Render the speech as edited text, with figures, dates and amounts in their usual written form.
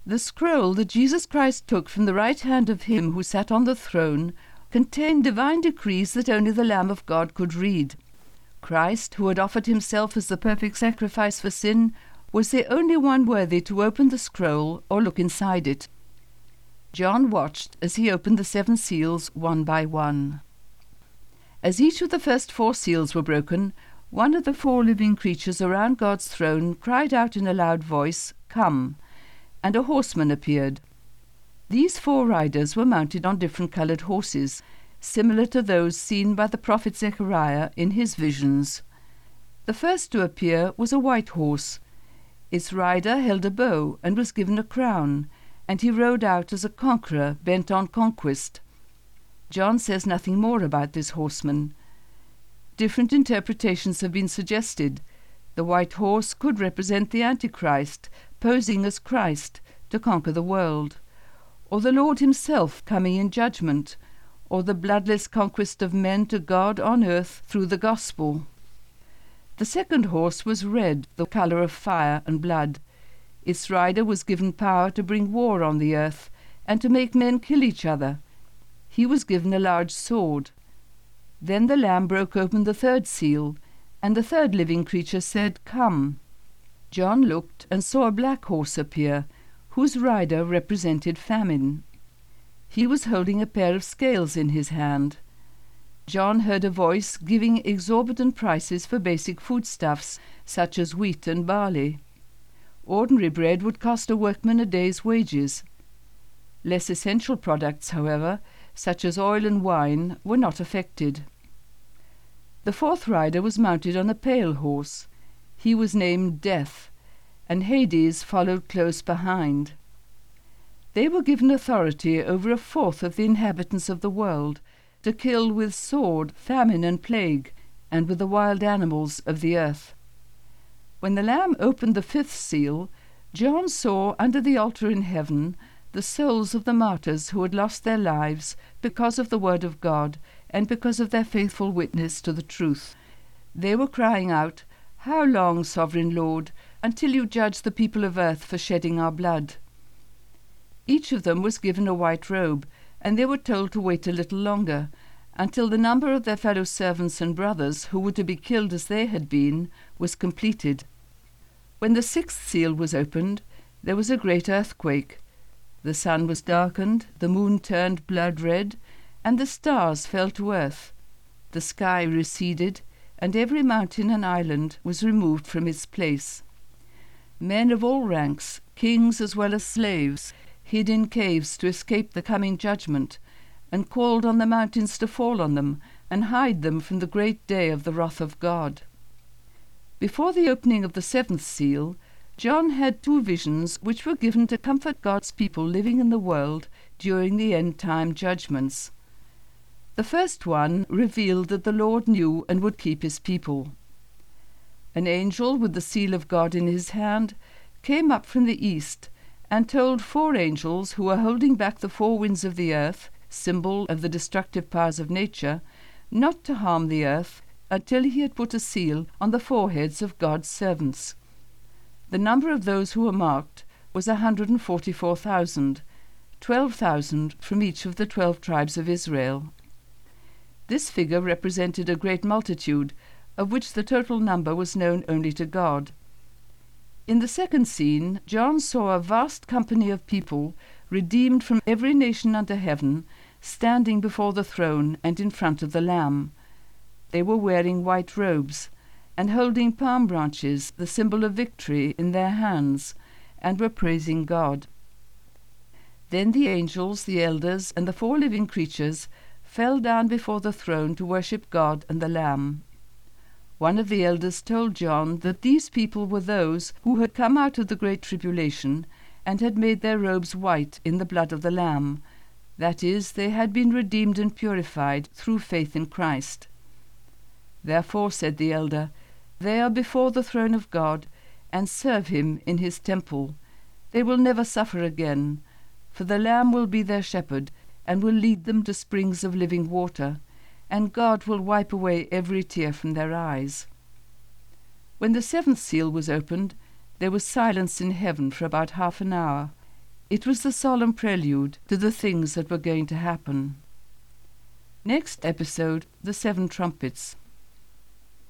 The scroll that Jesus Christ took from the right hand of him who sat on the throne contained divine decrees that only the Lamb of God could read. Christ, who had offered himself as the perfect sacrifice for sin, was the only one worthy to open the scroll or look inside it. John watched as he opened the 7 seals one by one. As each of the first 4 seals were broken, one of the 4 living creatures around God's throne cried out in a loud voice, "Come!" and a horseman appeared. These 4 riders were mounted on different coloured horses, similar to those seen by the prophet Zechariah in his visions. The first to appear was a white horse. Its rider held a bow and was given a crown, and he rode out as a conqueror bent on conquest. John says nothing more about this horseman. Different interpretations have been suggested. The white horse could represent the Antichrist, posing as Christ to conquer the world, or the Lord himself coming in judgment, or the bloodless conquest of men to God on earth through the gospel. The second horse was red, the colour of fire and blood. Its rider was given power to bring war on the earth and to make men kill each other. He was given a large sword. Then the Lamb broke open the 3rd seal, and the 3rd living creature said, "Come." John looked and saw a black horse appear, whose rider represented famine. He was holding a pair of scales in his hand. John heard a voice giving exorbitant prices for basic foodstuffs, such as wheat and barley. Ordinary bread would cost a workman a day's wages. Less essential products, however, such as oil and wine, were not affected. The 4th rider was mounted on a pale horse. He was named Death, and Hades followed close behind. They were given authority over 1/4 of the inhabitants of the world, to kill with sword, famine, and plague, and with the wild animals of the earth. When the Lamb opened the 5th seal, John saw under the altar in heaven the souls of the martyrs who had lost their lives because of the word of God and because of their faithful witness to the truth. They were crying out, "How long, Sovereign Lord, until you judge the people of earth for shedding our blood?" Each of them was given a white robe, and they were told to wait a little longer, until the number of their fellow servants and brothers who were to be killed as they had been was completed. When the 6th seal was opened, there was a great earthquake. The sun was darkened, the moon turned blood red, and the stars fell to earth. The sky receded, and every mountain and island was removed from its place. Men of all ranks, kings as well as slaves, hid in caves to escape the coming judgment, and called on the mountains to fall on them and hide them from the great day of the wrath of God. Before the opening of the 7th seal, John had 2 visions which were given to comfort God's people living in the world during the end-time judgments. The first one revealed that the Lord knew and would keep his people. An angel with the seal of God in his hand came up from the east and told 4 angels who were holding back the 4 winds of the earth, symbol of the destructive powers of nature, not to harm the earth until he had put a seal on the foreheads of God's servants. The number of those who were marked was 144,000, 12,000 from each of the 12 tribes of Israel. This figure represented a great multitude, of which the total number was known only to God. In the second scene, John saw a vast company of people, redeemed from every nation under heaven, standing before the throne and in front of the Lamb. They were wearing white robes, and holding palm branches, the symbol of victory, in their hands, and were praising God. Then the angels, the elders, and the 4 living creatures fell down before the throne to worship God and the Lamb. One of the elders told John that these people were those who had come out of the great tribulation and had made their robes white in the blood of the Lamb. That is, they had been redeemed and purified through faith in Christ. Therefore, said the elder, they are before the throne of God and serve him in his temple. They will never suffer again, for the Lamb will be their shepherd and will lead them to springs of living water, and God will wipe away every tear from their eyes. When the 7th seal was opened, there was silence in heaven for about half an hour. It was the solemn prelude to the things that were going to happen. Next episode, The Seven Trumpets.